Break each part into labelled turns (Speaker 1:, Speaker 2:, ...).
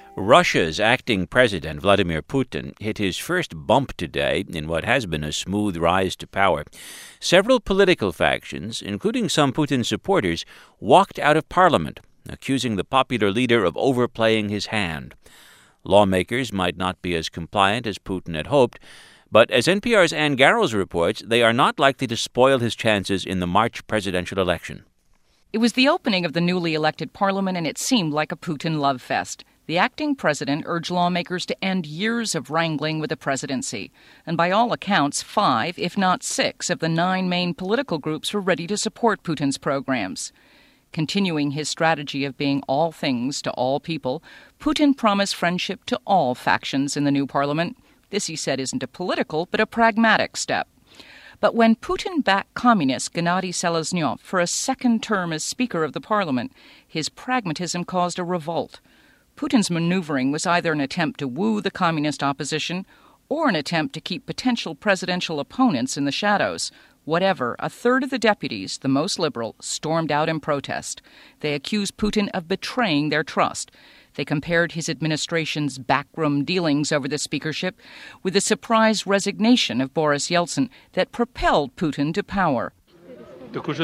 Speaker 1: Russia's acting president, Vladimir Putin, hit his first bump today in what has been a smooth rise to power. Several political factions, including some Putin supporters, walked out of parliament, accusing the popular leader of overplaying his hand. Lawmakers might not be as compliant as Putin had hoped, but as NPR's Ann Garrels reports, they are not likely to spoil his chances in the March presidential election.
Speaker 2: It was the opening of the newly elected parliament, and it seemed like a Putin love fest. The acting president urged lawmakers to end years of wrangling with the presidency. And by all accounts, 5, if not 6, of the 9 main political groups were ready to support Putin's programs. Continuing his strategy of being all things to all people, Putin promised friendship to all factions in the new parliament. This, he said, isn't a political but a pragmatic step. But when Putin backed communist Gennady Seleznyov for a second term as Speaker of the Parliament, his pragmatism caused a revolt. Putin's maneuvering was either an attempt to woo the communist opposition or an attempt to keep potential presidential opponents in the shadows. Whatever, a third of the deputies, the most liberal, stormed out in protest. They accused Putin of betraying their trust. They compared his administration's backroom dealings over the speakership with the surprise resignation of Boris Yeltsin that propelled Putin to power. Vladimir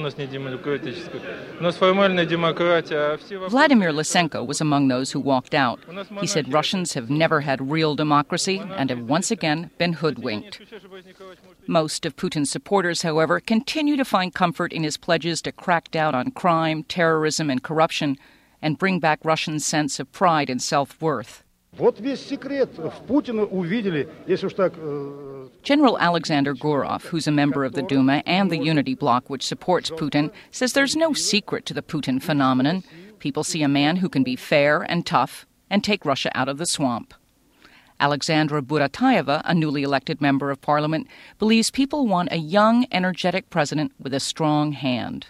Speaker 2: Lysenko was among those who walked out. He said Russians have never had real democracy and have once again been hoodwinked. Most of Putin's supporters, however, continue to find comfort in his pledges to crack down on crime, terrorism, and corruption and bring back Russians' sense of pride and self-worth. General Alexander Gurov, who's a member of the Duma and the Unity Bloc, which supports Putin, says there's no secret to the Putin phenomenon. People see a man who can be fair and tough and take Russia out of the swamp. Alexandra Buratayeva, a newly elected member of parliament, believes people want a young, energetic president with a strong hand.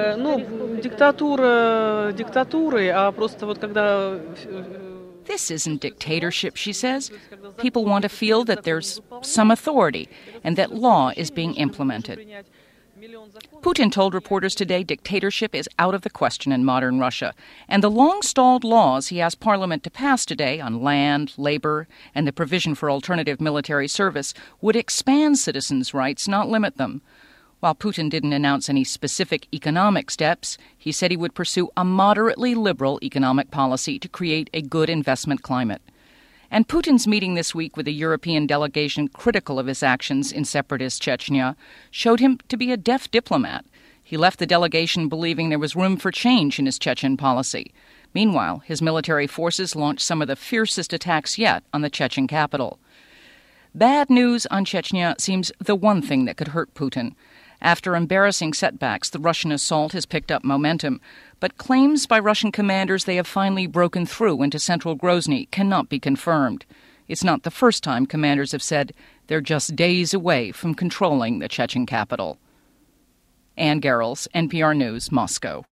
Speaker 2: This isn't dictatorship, she says. People want to feel that there's some authority and that law is being implemented. Putin told reporters today dictatorship is out of the question in modern Russia, and the long-stalled laws he asked Parliament to pass today on land, labor, and the provision for alternative military service would expand citizens' rights, not limit them. While Putin didn't announce any specific economic steps, he said he would pursue a moderately liberal economic policy to create a good investment climate. And Putin's meeting this week with a European delegation critical of his actions in separatist Chechnya showed him to be a deft diplomat. He left the delegation believing there was room for change in his Chechen policy. Meanwhile, his military forces launched some of the fiercest attacks yet on the Chechen capital. Bad news on Chechnya seems the one thing that could hurt Putin. After embarrassing setbacks, the Russian assault has picked up momentum, but claims by Russian commanders they have finally broken through into central Grozny cannot be confirmed. It's not the first time commanders have said they're just days away from controlling the Chechen capital. Ann Garrels, NPR News, Moscow.